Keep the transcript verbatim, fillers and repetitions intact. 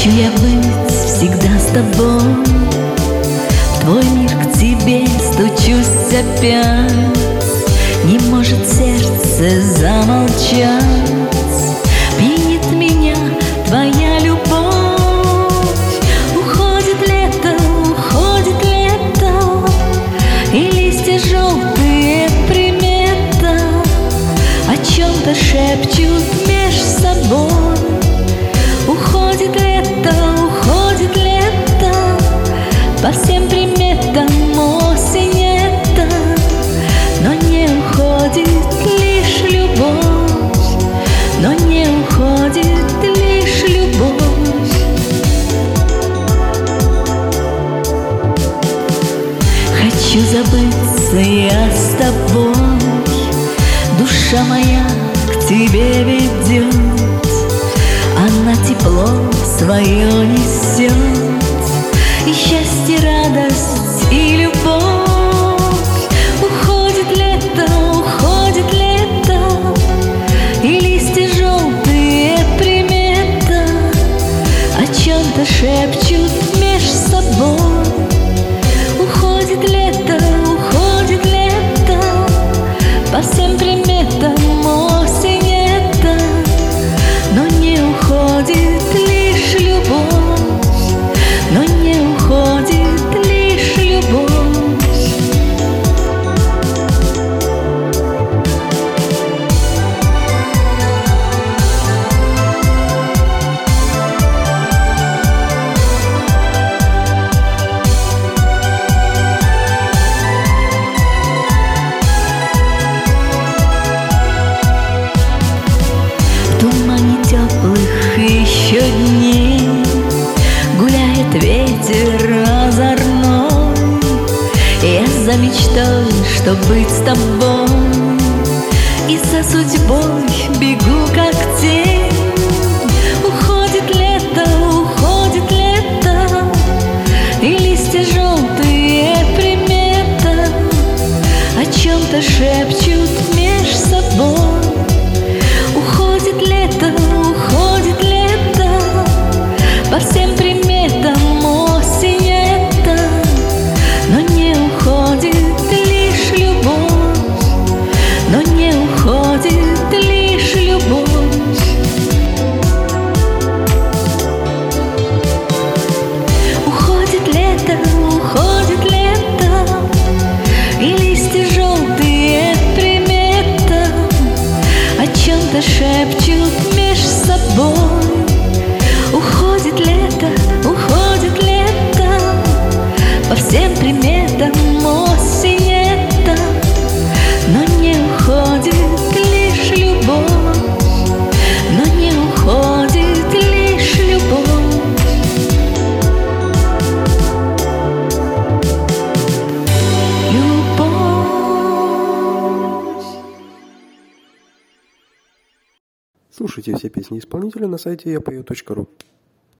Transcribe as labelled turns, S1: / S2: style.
S1: Хочу я быть всегда с тобой, в твой мир к тебе стучусь опять. Не может сердце замолчать, пьянит меня твоя любовь. Уходит лето, уходит лето, и листья желтые примета о чем-то шепчут меж собой. Уходит лето, уходит лето, по всем приметам осень это, но не уходит лишь любовь, но не уходит лишь любовь. Хочу забыться я с тобой, душа моя к тебе ведет, она тепло свое несет, и счастье, радость и любовь. Уходит лето, уходит лето, и листья желтые примета о чем-то шепчут меж собой. Уходит лето, уходит лето, по всем приметам осень это, но не уходит лишь любовь, но не уходит лишь любовь. В тумане теплых еще дней гуляет ветер озорной. Я за мечтой, чтоб быть с тобой, и за судьбой бегу как тень. Уходит лето, уходит лето, и листья желтые примета о чем-то шепчут меж собой. Уходит лето, уходит лето, по всем приметам осень это, но не уходит лишь любовь, но не уходит лишь любовь. Уходит лето, уходит лето, и листья желтые примета о чем-то шепчут меж собой. Уходит лето, уходит лето, по всем приметам осень это, но не уходит лишь любовь, но не уходит лишь любовь. Любовь.
S2: Слушайте все песни исполнителя на сайте я пою точка ру.